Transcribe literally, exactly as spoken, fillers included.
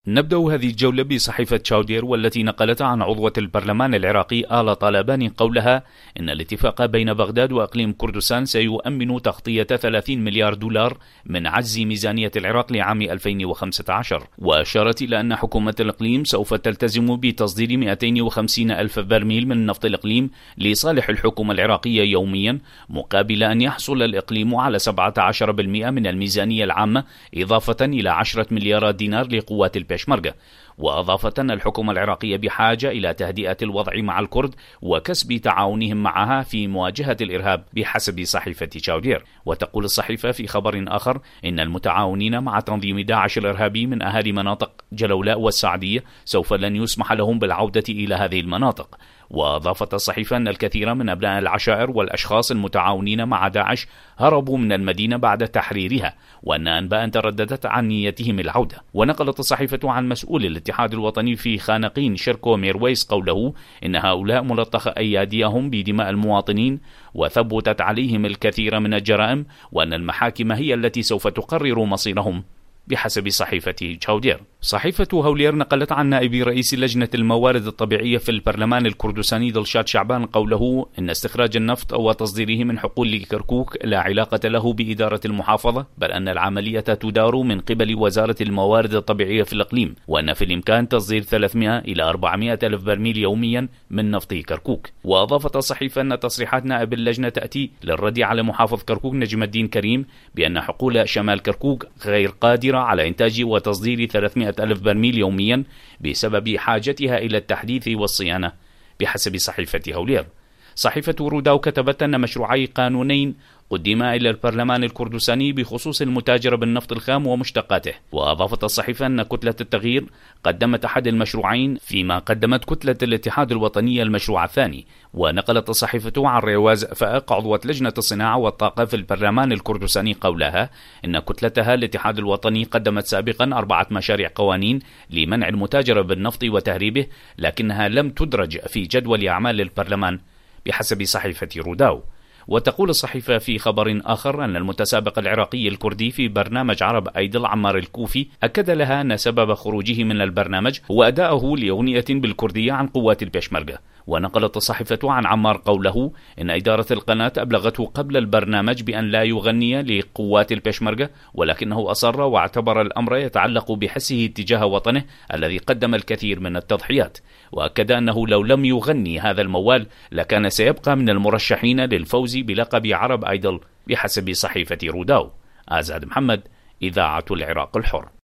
نبدأ هذه الجولة بصحيفة تشاودير، والتي نقلت عن عضوة البرلمان العراقي آلا طالباني قولها إن الاتفاق بين بغداد وإقليم كردستان سيؤمن تغطية ثلاثين مليار دولار من عجز ميزانية العراق لعام ألفين وخمسة عشر. وأشارت إلى أن حكومة الإقليم سوف تلتزم بتصدير مئتين وخمسين ألف برميل من نفط الإقليم لصالح الحكومة العراقية يوميا، مقابل أن يحصل الإقليم على سبعة عشر بالمئة من الميزانية العامة، إضافة إلى عشرة مليارات دينار لقوات البيشمركة. وأضافت أن الحكومة العراقية بحاجة إلى تهدئة الوضع مع الكرد وكسب تعاونهم معها في مواجهة الإرهاب بحسب صحيفة تشاودير. وتقول الصحيفة في خبر آخر إن المتعاونين مع تنظيم داعش الإرهابي من أهالي مناطق جلولاء والسعدية سوف لن يسمح لهم بالعودة إلى هذه المناطق. وأضافت الصحيفة أن الكثير من أبناء العشائر والأشخاص المتعاونين مع داعش هربوا من المدينة بعد تحريرها، وأن أنباء ترددت عن نيتهم العودة. ونقلت الصحيفة عن مسؤول الاتحاد الوطني في خانقين شيركو ميرويس قوله إن هؤلاء ملطخ أياديهم بدماء المواطنين وثبتت عليهم الكثير من الجرائم، وأن المحاكم هي التي سوف تقرر مصيرهم بحسب صحيفة تشاودير. صحيفة هولير نقلت عن نائب رئيس لجنة الموارد الطبيعية في البرلمان الكردستاني دلشاد شعبان قوله إن استخراج النفط وتصديره من حقول كركوك لا علاقة له بإدارة المحافظة، بل أن العملية تدار من قبل وزارة الموارد الطبيعية في الإقليم، وأن في الإمكان تصدير ثلاثمئة إلى أربعمئة ألف برميل يوميا من نفط كركوك. وأضافت الصحيفة أن تصريحات نائب اللجنة تأتي للرد على محافظ كركوك نجم الدين كريم بأن حقول شمال كركوك غير قادرة على إنتاج وتصدير ثلاثمئة ألف برميل يوميا بسبب حاجتها إلى التحديث والصيانة بحسب صحيفة هولير. صحيفة روداو كتبت أن مشروعي قانونين قدما إلى البرلمان الكردستاني بخصوص المتاجرة بالنفط الخام ومشتقاته. وأضافت الصحيفة أن كتلة التغيير قدمت أحد المشروعين، فيما قدمت كتلة الاتحاد الوطني المشروع الثاني. ونقلت الصحيفة عن ريواز فائق عضوة لجنة الصناعة والطاقة في البرلمان الكردستاني قولها إن كتلتها الاتحاد الوطني قدمت سابقا أربعة مشاريع قوانين لمنع المتاجرة بالنفط وتهريبه، لكنها لم تدرج في جدول أعمال البرلمان بحسب صحيفة روداو. وتقول الصحيفة في خبر آخر أن المتسابق العراقي الكردي في برنامج عرب أيدل عمار الكوفي أكد لها أن سبب خروجه من البرنامج هو أداؤه لأغنية بالكردية عن قوات البيشمركة. ونقلت الصحيفة عن عمار قوله إن إدارة القناة أبلغته قبل البرنامج بأن لا يغني لقوات البيشمركة، ولكنه أصر واعتبر الأمر يتعلق بحسه تجاه وطنه الذي قدم الكثير من التضحيات. وأكد أنه لو لم يغني هذا الموال لكان سيبقى من المرشحين للفوز بلقب عرب أيدل بحسب صحيفة روداو. آزاد محمد، إذاعة العراق الحر.